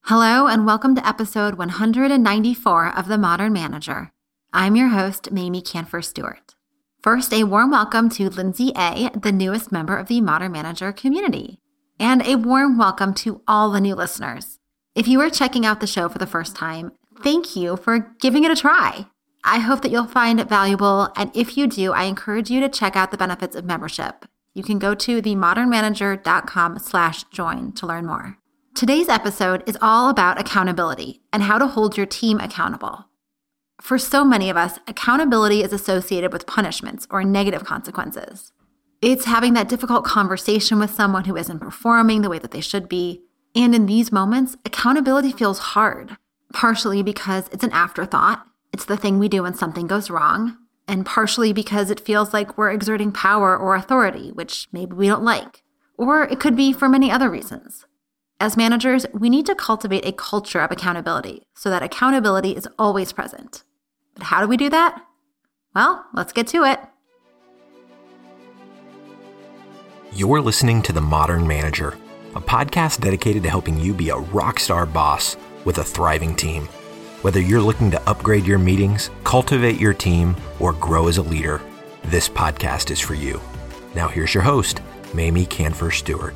Hello and welcome to episode 194 of The Modern Manager. I'm your host, Mamie Canfer Stewart. First, a warm welcome to Lindsay A., the newest member of the Modern Manager community. And a warm welcome to all the new listeners. If you are checking out the show for the first time, thank you for giving it a try. I hope that you'll find it valuable, and if you do, I encourage you to check out the benefits of membership. You can go to themodernmanager.com/join to learn more. Today's episode is all about accountability and how to hold your team accountable. For so many of us, accountability is associated with punishments or negative consequences. It's having that difficult conversation with someone who isn't performing the way that they should be. And in these moments, accountability feels hard, partially because it's an afterthought. It's the thing we do when something goes wrong, and partially because it feels like we're exerting power or authority, which maybe we don't like. Or it could be for many other reasons. As managers, we need to cultivate a culture of accountability so that accountability is always present. But how do we do that? Well, let's get to it. You're listening to The Modern Manager, a podcast dedicated to helping you be a rockstar boss with a thriving team. Whether you're looking to upgrade your meetings, cultivate your team, or grow as a leader, this podcast is for you. Now here's your host, Mamie Canfer Stewart.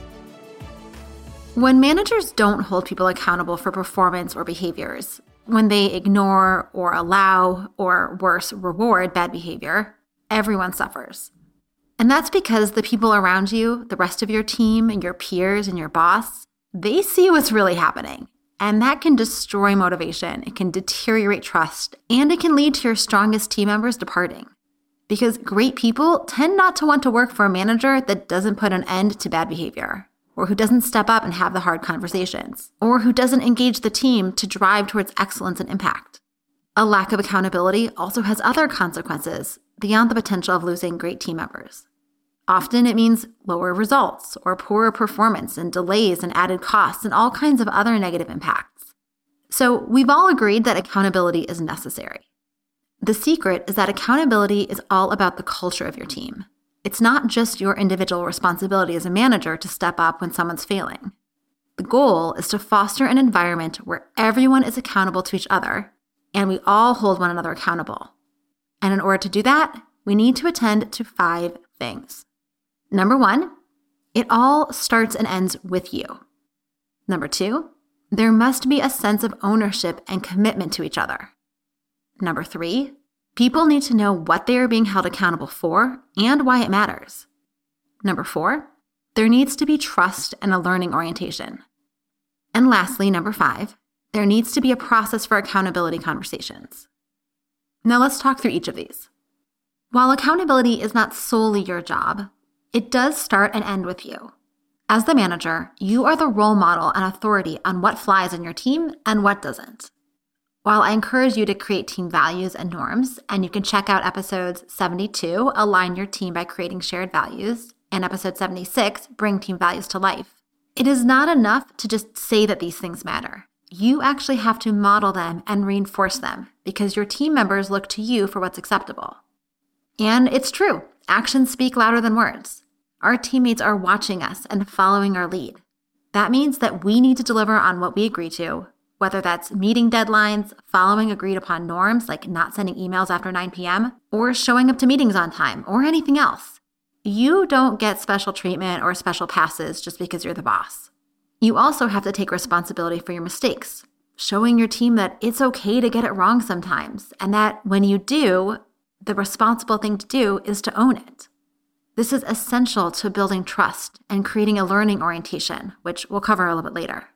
When managers don't hold people accountable for performance or behaviors, when they ignore or allow, or worse, reward bad behavior, everyone suffers. And that's because the people around you, the rest of your team and your peers and your boss, they see what's really happening. And that can destroy motivation, it can deteriorate trust, and it can lead to your strongest team members departing. Because great people tend not to want to work for a manager that doesn't put an end to bad behavior, or who doesn't step up and have the hard conversations, or who doesn't engage the team to drive towards excellence and impact. A lack of accountability also has other consequences beyond the potential of losing great team members. Often it means lower results, or poorer performance, and delays and added costs, and all kinds of other negative impacts. So we've all agreed that accountability is necessary. The secret is that accountability is all about the culture of your team. It's not just your individual responsibility as a manager to step up when someone's failing. The goal is to foster an environment where everyone is accountable to each other, and we all hold one another accountable. And in order to do that, we need to attend to 5 things. Number 1, it all starts and ends with you. Number 2, there must be a sense of ownership and commitment to each other. Number 3, people need to know what they are being held accountable for and why it matters. Number 4, there needs to be trust and a learning orientation. And lastly, number 5, there needs to be a process for accountability conversations. Now let's talk through each of these. While accountability is not solely your job, it does start and end with you. As the manager, you are the role model and authority on what flies in your team and what doesn't. While I encourage you to create team values and norms, and you can check out episodes 72, Align Your Team by Creating Shared Values, and episode 76, Bring Team Values to Life, it is not enough to just say that these things matter. You actually have to model them and reinforce them because your team members look to you for what's acceptable. And it's true, actions speak louder than words. Our teammates are watching us and following our lead. That means that we need to deliver on what we agree to, whether that's meeting deadlines, following agreed upon norms like not sending emails after 9 p.m., or showing up to meetings on time, or anything else. You don't get special treatment or special passes just because you're the boss. You also have to take responsibility for your mistakes, showing your team that it's okay to get it wrong sometimes, and that when you do, the responsible thing to do is to own it. This is essential to building trust and creating a learning orientation, which we'll cover a little bit later.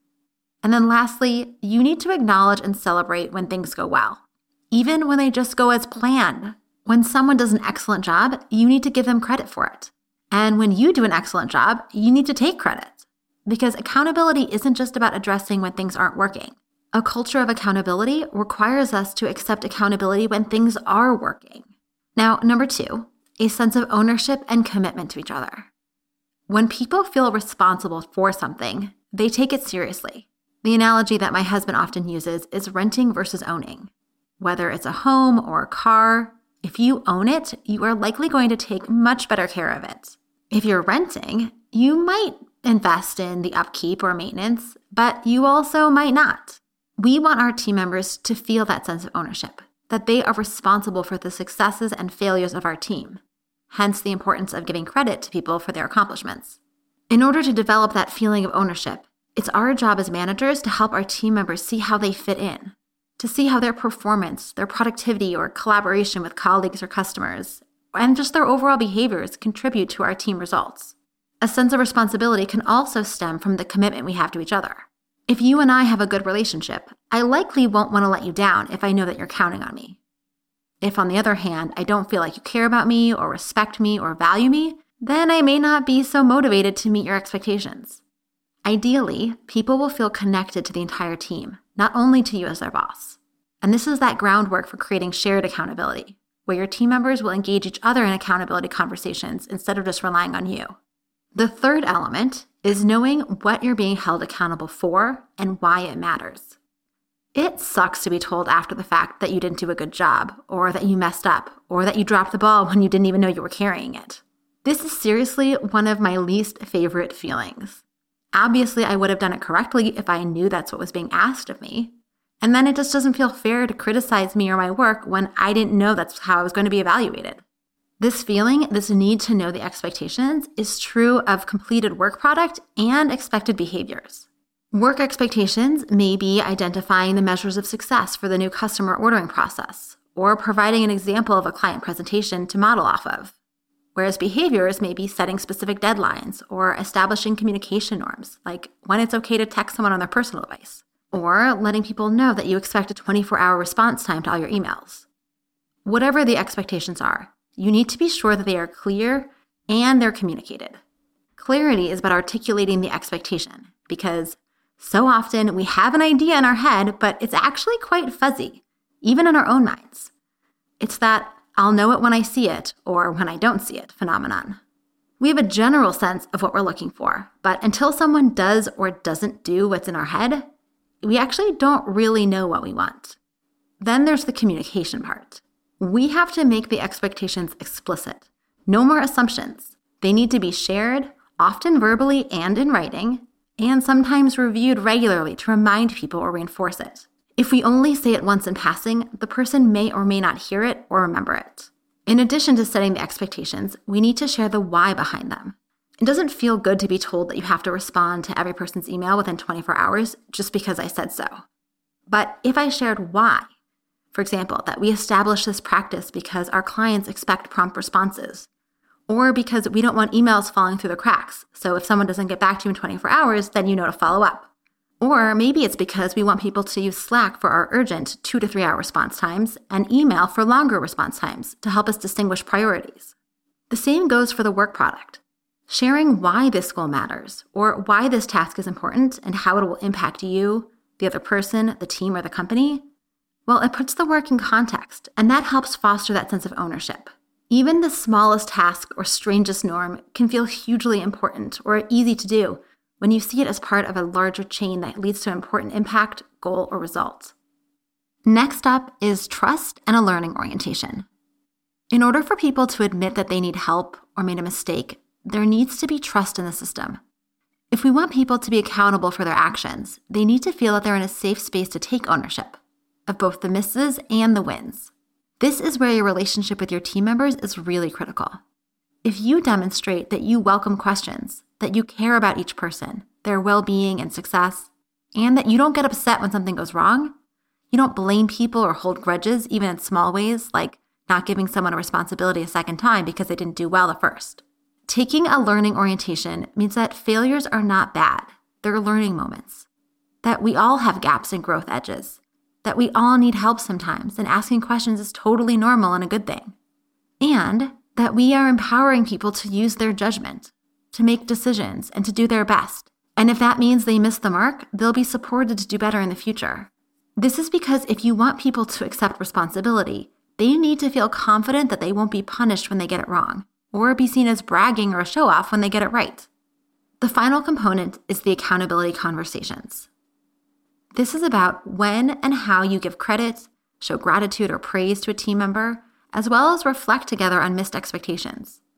And then lastly, you need to acknowledge and celebrate when things go well, even when they just go as planned. When someone does an excellent job, you need to give them credit for it. And when you do an excellent job, you need to take credit. Because accountability isn't just about addressing when things aren't working. A culture of accountability requires us to accept accountability when things are working. Now, number 2, a sense of ownership and commitment to each other. When people feel responsible for something, they take it seriously. The analogy that my husband often uses is renting versus owning. Whether it's a home or a car, if you own it, you are likely going to take much better care of it. If you're renting, you might invest in the upkeep or maintenance, but you also might not. We want our team members to feel that sense of ownership, that they are responsible for the successes and failures of our team. Hence the importance of giving credit to people for their accomplishments. In order to develop that feeling of ownership, it's our job as managers to help our team members see how they fit in, to see how their performance, their productivity or collaboration with colleagues or customers, and just their overall behaviors contribute to our team results. A sense of responsibility can also stem from the commitment we have to each other. If you and I have a good relationship, I likely won't want to let you down if I know that you're counting on me. If, on the other hand, I don't feel like you care about me or respect me or value me, then I may not be so motivated to meet your expectations. Ideally, people will feel connected to the entire team, not only to you as their boss. And this is that groundwork for creating shared accountability, where your team members will engage each other in accountability conversations instead of just relying on you. The third element is knowing what you're being held accountable for and why it matters. It sucks to be told after the fact that you didn't do a good job, or that you messed up, or that you dropped the ball when you didn't even know you were carrying it. This is seriously one of my least favorite feelings. Obviously, I would have done it correctly if I knew that's what was being asked of me. And then it just doesn't feel fair to criticize me or my work when I didn't know that's how I was going to be evaluated. This feeling, this need to know the expectations, is true of completed work product and expected behaviors. Work expectations may be identifying the measures of success for the new customer ordering process, or providing an example of a client presentation to model off of. Whereas behaviors may be setting specific deadlines or establishing communication norms, like when it's okay to text someone on their personal device, or letting people know that you expect a 24-hour response time to all your emails. Whatever the expectations are, you need to be sure that they are clear and they're communicated. Clarity is about articulating the expectation, because so often we have an idea in our head, but it's actually quite fuzzy, even in our own minds. It's that I'll know it when I see it or when I don't see it phenomenon. We have a general sense of what we're looking for, but until someone does or doesn't do what's in our head, we actually don't really know what we want. Then there's the communication part. We have to make the expectations explicit. No more assumptions. They need to be shared, often verbally and in writing, and sometimes reviewed regularly to remind people or reinforce it. If we only say it once in passing, the person may or may not hear it or remember it. In addition to setting the expectations, we need to share the why behind them. It doesn't feel good to be told that you have to respond to every person's email within 24 hours just because I said so. But if I shared why, for example, that we established this practice because our clients expect prompt responses, or because we don't want emails falling through the cracks, so if someone doesn't get back to you in 24 hours, then you know to follow up. Or maybe it's because we want people to use Slack for our urgent 2 to 3 hour response times and email for longer response times to help us distinguish priorities. The same goes for the work product. Sharing why this goal matters, or why this task is important and how it will impact you, the other person, the team, or the company, well, it puts the work in context, and that helps foster that sense of ownership. Even the smallest task or strangest norm can feel hugely important or easy to do when you see it as part of a larger chain that leads to an important impact, goal, or result. Next up is trust and a learning orientation. In order for people to admit that they need help or made a mistake, there needs to be trust in the system. If we want people to be accountable for their actions, they need to feel that they're in a safe space to take ownership of both the misses and the wins. This is where your relationship with your team members is really critical. If you demonstrate that you welcome questions, that you care about each person, their well-being and success, and that you don't get upset when something goes wrong, you don't blame people or hold grudges even in small ways, like not giving someone a responsibility a second time because they didn't do well the first. Taking a learning orientation means that failures are not bad. They're learning moments. That we all have gaps and growth edges. That we all need help sometimes, and asking questions is totally normal and a good thing. And that we are empowering people to use their judgment, to make decisions, and to do their best. And if that means they miss the mark, they'll be supported to do better in the future. This is because if you want people to accept responsibility, they need to feel confident that they won't be punished when they get it wrong, or be seen as bragging or a show-off when they get it right. The final component is the accountability conversations. This is about when and how you give credit, show gratitude or praise to a team member, as well as reflect together on missed expectations.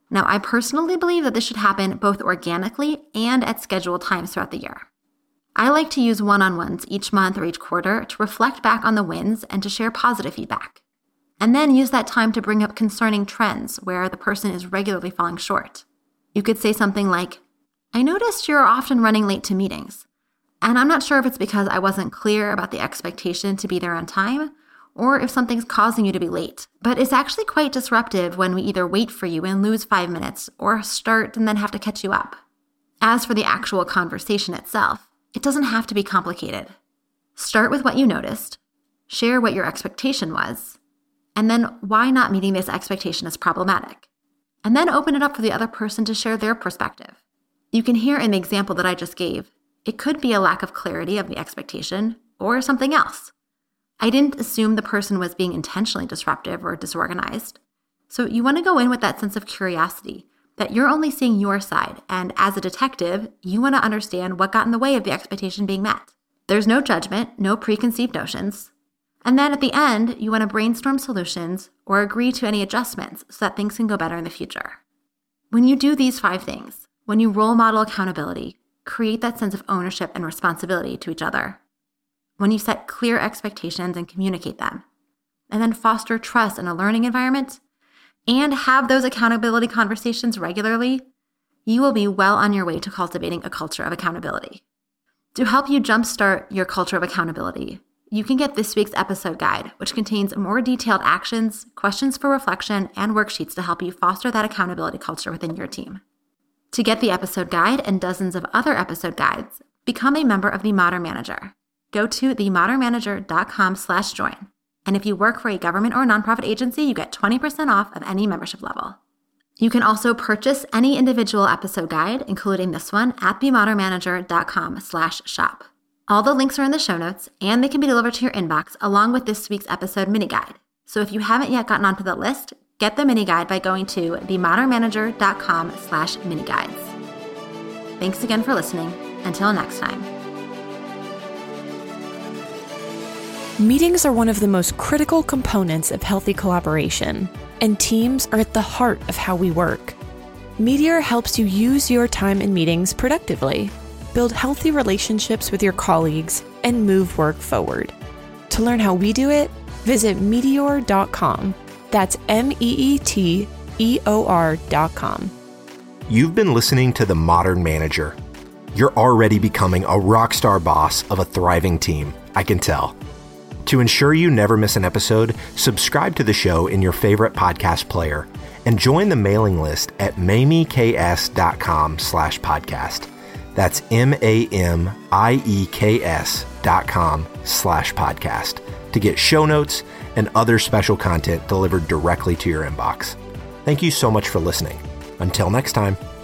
Now, I personally believe that this should happen both organically and at scheduled times throughout the year. I like to use one-on-ones each month or each quarter to reflect back on the wins and to share positive feedback. And then use that time to bring up concerning trends where the person is regularly falling short. You could say something like, I noticed you're often running late to meetings, and I'm not sure if it's because I wasn't clear about the expectation to be there on time, or if something's causing you to be late. But it's actually quite disruptive when we either wait for you and lose 5 minutes, or start and then have to catch you up. As for the actual conversation itself, it doesn't have to be complicated. Start with what you noticed, share what your expectation was, and then why not meeting this expectation is problematic. And then open it up for the other person to share their perspective. You can hear in the example that I just gave, it could be a lack of clarity of the expectation or something else. I didn't assume the person was being intentionally disruptive or disorganized. So you want to go in with that sense of curiosity, that you're only seeing your side, and as a detective, you want to understand what got in the way of the expectation being met. There's no judgment, no preconceived notions. And then at the end, you want to brainstorm solutions or agree to any adjustments so that things can go better in the future. When you do these 5 things, when you role model accountability, create that sense of ownership and responsibility to each other, when you set clear expectations and communicate them, and then foster trust in a learning environment, and have those accountability conversations regularly, you will be well on your way to cultivating a culture of accountability. To help you jumpstart your culture of accountability, you can get this week's episode guide, which contains more detailed actions, questions for reflection, and worksheets to help you foster that accountability culture within your team. To get the episode guide and dozens of other episode guides, become a member of the Modern Manager. Go to themodernmanager.com/join. And if you work for a government or nonprofit agency, you get 20% off of any membership level. You can also purchase any individual episode guide, including this one, at themodernmanager.com/shop. All the links are in the show notes, and they can be delivered to your inbox along with this week's episode mini guide. So if you haven't yet gotten onto the list, get the mini guide by going to themodernmanager.com/mini guides. Thanks again for listening. Until next time. Meetings are one of the most critical components of healthy collaboration, and teams are at the heart of how we work. Meteor helps you use your time in meetings productively, build healthy relationships with your colleagues, and move work forward. To learn how we do it, visit meteor.com. That's MEETEOR.com. You've been listening to The Modern Manager. You're already becoming a rockstar boss of a thriving team, I can tell. To ensure you never miss an episode, subscribe to the show in your favorite podcast player and join the mailing list at mamieks.com/podcast. That's MAMIEKS.com/podcast to get show notes and other special content delivered directly to your inbox. Thank you so much for listening. Until next time.